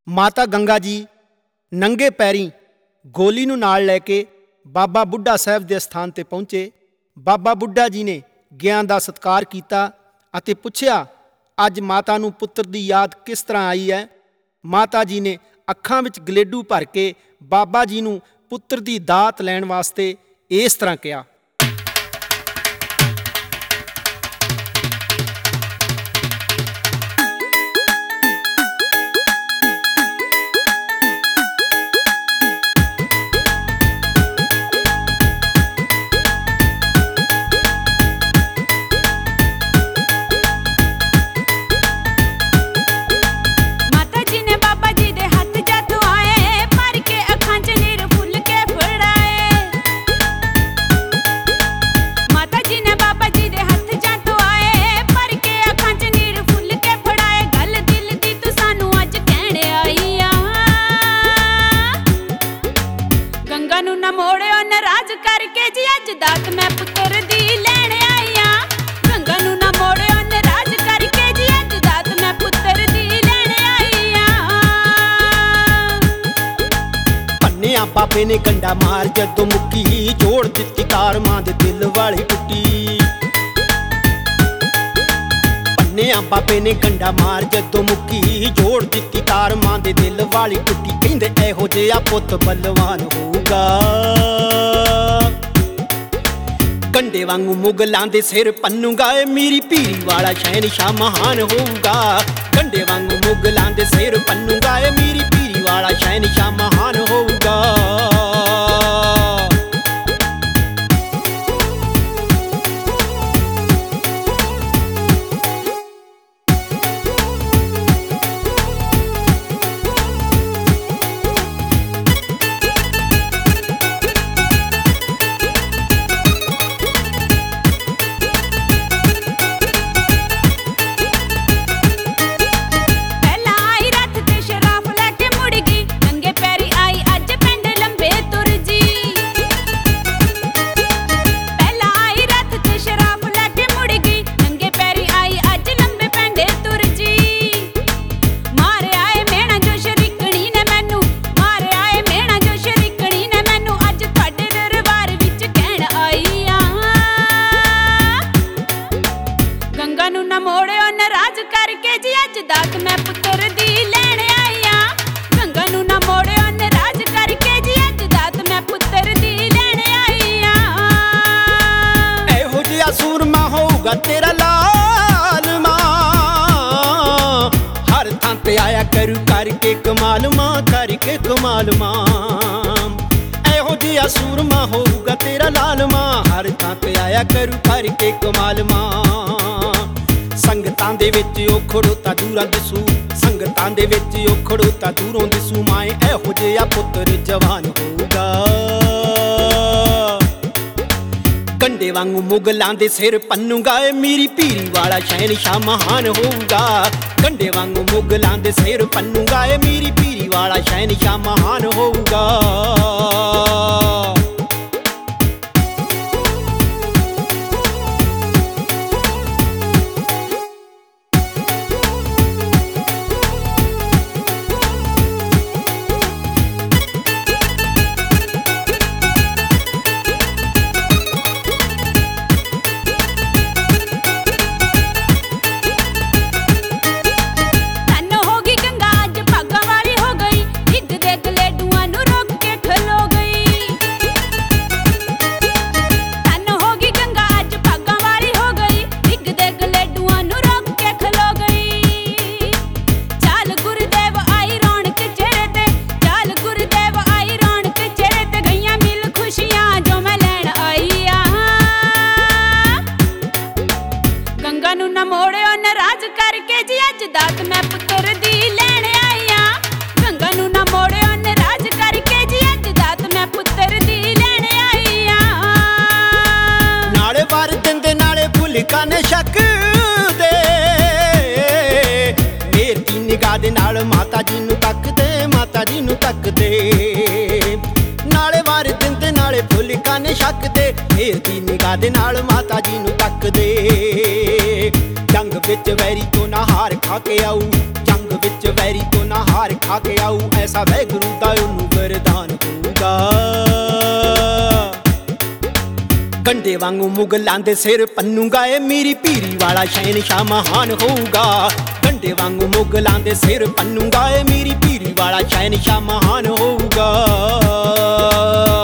ਮਾਤਾ ਗੰਗਾ ਜੀ ਨੰਗੇ ਪੈਰੀਂ ਗੋਲੀ ਨੂੰ ਨਾਲ ਲੈ ਕੇ ਬਾਬਾ ਬੁੱਢਾ ਸਾਹਿਬ ਦੇ ਸਥਾਨ 'ਤੇ ਪਹੁੰਚੇ। ਬਾਬਾ ਬੁੱਢਾ ਜੀ ਨੇ ਗਿਆਨ ਦਾ ਸਤਿਕਾਰ ਕੀਤਾ ਅਤੇ ਪੁੱਛਿਆ, ਅੱਜ ਮਾਤਾ ਨੂੰ ਪੁੱਤਰ ਦੀ ਯਾਦ ਕਿਸ ਤਰ੍ਹਾਂ ਆਈ ਹੈ? ਮਾਤਾ ਜੀ ਨੇ ਅੱਖਾਂ ਵਿੱਚ ਗਲੇਡੂ ਭਰ ਕੇ ਬਾਬਾ ਜੀ ਨੂੰ ਪੁੱਤਰ ਦੀ ਦਾਤ ਲੈਣ ਵਾਸਤੇ ਇਸ ਤਰ੍ਹਾਂ ਕਿਹਾ। ਮੋੜਿਓ ਨਾਰਾਜ਼ ਕਰਕੇ ਜੀ ਅੱਜ ਦਾਤ ਮੈਂ ਪੁੱਤਰ ਦੀ ਲੈਣ ਆਈ ਆਂ। ਗੰਗਾ ਨੂੰ ਨਾ ਮੋੜਿਓ ਨਾਰਾਜ਼ ਕਰਕੇ ਜੀ ਅੱਜ ਦਾਤ ਮੈਂ ਪੁੱਤਰ ਦੀ ਲੈਣ ਆਈ ਆਂ। ਭੰਨਿਆ ਬਾਬੇ ਨੇ ਕੰਡਾ ਮਾਰ ਜਦੋਂ ਮੁੱਕੀ, ਜੋੜ ਦਿੱਤੀ ਤਾਰ ਮਾਂ ਦੇ ਦਿਲ ਵਾਲੀ ਟੁੱਟੀ। ਭੰਨਿਆ ਬਾਬੇ ਨੇ ਕੰਡਾ ਮਾਰ ਜਦੋਂ ਮੁੱਕੀ, ਜੋੜ ਦਿੱਤੀ ਤਾਰ ਮਾਂ ਦੇ ਦਿਲ ਵਾਲੀ ਟੁੱਟੀ। ਕਹਿੰਦੇ ਇਹੋ ਜਿਹਾ ਪੁੱਤ ਬਲਵਾਨ ਹੋਊਗਾ, ਕੰਡੇ ਵਾਂਗੂ ਮੁਗਲਾਂ ਦੇ ਸਿਰ ਪੰਨੂਗਾ। ਮੇਰੀ ਪੀਰੀ ਵਾਲਾ ਸ਼ਹਿਨਸ਼ਾਹ ਮਹਾਨ ਹੋਊਗਾ, ਕੰਡੇ ਵਾਂਗੂ ਮੁਗਲਾਂ ਦੇ ਸਿਰ ਪੰਨੂਗਾ। ਮੇਰੀ ਪੀਰੀ ਵਾਲਾ ਸ਼ਹਿਨਸ਼ਾਹ ਮਹਾਨ ਹੋਊਗਾ। ਗੰਗਾ ਨੂੰ ਨਾ ਮੋੜਿਓ ਨਾਰਾਜ਼ ਕਰਕੇ ਜੀ ਅੱਜ ਦਾਤ ਮੈਂ ਪੁੱਤਰ ਦੀ ਲੈਣ ਆਈ ਆਂ। ਗੰਗਾ ਨੂੰ ਨਾ ਮੋੜਿਓ ਨਾਰਾਜ਼ ਕਰਕੇ ਜੀ ਅੱਜ ਦਾਤ ਮੈਂ ਪੁੱਤਰ ਦੀ ਲੈਣ ਆਈ ਆਂ। ਇਹੋ ਜਿਹਾ ਸੂਰਮਾ ਹੋਊਗਾ ਤੇਰਾ ਲਾਲ ਮਾਂ, ਹਰ ਥਾਂ ਤੇ ਆਇਆ ਕਰੂ ਕਰਕੇ ਕਮਾਲ ਮਾਂ, ਕਰਕੇ ਕਮਾਲ ਮਾਂ। ਇਹੋ ਜਿਹਾ ਸੂਰਮਾ ਹੋਊਗਾ ਤੇਰਾ ਲਾਲ ਮਾਂ, ਹਰ ਥਾਂ ਤੇ ਆਇਆ ਕਰੂ ਕਰਕੇ ਕਮਾਲ ਮਾਂ। ਸੰਗਤਾਂ ਦੇ ਵਿੱਚ ਉਹ ਖੜੋਤਾ ਦੂਰਾਂ ਦਿਸੂ, ਸੰਗਤਾਂ ਦੇ ਵਿੱਚ ਉਹ ਖੜੋਤਾ ਦੂਰੋਂ ਦਿਸੂ। ਮਾਏ ਇਹੋ ਜਿਹਾ ਪੁੱਤਰ ਜਵਾਨ ਹੋਊਗਾ, ਕੰਡੇ ਵਾਂਗੂ ਮੁਗਲਾਂ ਦੇ ਸਿਰ ਪੰਨੂਗਾ। ਮੇਰੀ ਪੀਰੀ ਵਾਲਾ ਸ਼ਹਿਨਸ਼ਾਹ ਮਹਾਨ ਹੋਊਗਾ, ਕੰਡੇ ਵਾਂਗੂ ਮੁਗਲਾਂ ਦੇ ਸਿਰ ਪੰਨੂਗਾ। ਮੇਰੀ ਪੀਰੀ ਵਾਲਾ ਸ਼ਹਿਨਸ਼ਾਹ ਮਹਾਨ ਹੋਊਗਾ। ਗੰਗਾ ਨੂੰ ਨਾ ਮੋੜਿਓ ਨਾਰਾਜ਼ ਕਰਕੇ ਜੀ ਅੱਜ ਦਾਤ ਮੈਂ ਪੁੱਤਰ ਦੀ ਲੈਣ ਆਈ ਆਂ। ਗੰਗਾ ਨੂੰ ਨਾ ਮੋੜਿਓ ਨਾਰਾਜ਼ ਕਰਕੇ ਜੀ ਅੱਜ ਦਾਤ ਮੈਂ ਪੁੱਤਰ ਦੀ ਲੈਣ ਆਈ ਆਂ। ਨਾਲੇ ਵਾਰ ਦਿੰਦੇ ਨਾਲੇ ਭੁਲਕਾਂ ਨੇ ਸ਼ੱਕ ਦੇ, ਮੇਰ ਦੀ ਨਿਗਾਹ ਦੇ ਨਾਲ ਮਾਤਾ ਜੀ ਨੂੰ ਤੱਕਦੇ, ਮਾਤਾ ਜੀ ਨੂੰ ਤੱਕਦੇ। ਨਾਲੇ ਵਾਰ ਦਿੰਦੇ ਨਾਲੇ ਭੁਲਕਾਂ ਨੇ ਸ਼ੱਕ ਦੇ, ਮੇਰ ਦੀ ਨਿਗਾਹ ਦੇ ਨਾਲ ਮਾਤਾ ਜੀ ਨੂੰ ਤੱਕਦੇ। ਜੰਗ ਵਿੱਚ ਵੈਰੀ ਤੋਂ ਨਾ ਹਾਰ ਖਾ ਕੇ ਆਊ, ਜੰਗ ਵਿੱਚ ਵੈਰੀ ਤੋਂ ਨਾ ਹਾਰ ਮਾਰ ਖਾ ਕੇ ਆਊ, ਐਸਾ ਵੈਗੁਰੂ ਦਾ ਉਹਨੂੰ ਵਰਦਾਨ ਹੋਊਗਾ। ਗੰਡੇ ਵਾਂਗੂ ਮੁਗਲਾਂ ਦੇ ਸਿਰ ਪੰਨੂਗਾ, ਏ ਮੇਰੀ ਪੀਰੀ ਵਾਲਾ ਸ਼ਹਿਨਸ਼ਾਹ ਮਹਾਨ ਹੋਊਗਾ। ਗੰਡੇ ਵਾਂਗੂ ਮੁਗਲਾਂ ਦੇ ਸਿਰ ਪੰਨੂਗਾ, ਏ ਮੇਰੀ ਪੀਰੀ ਵਾਲਾ ਸ਼ਹਿਨਸ਼ਾਹ ਮਹਾਨ ਹੋਊਗਾ।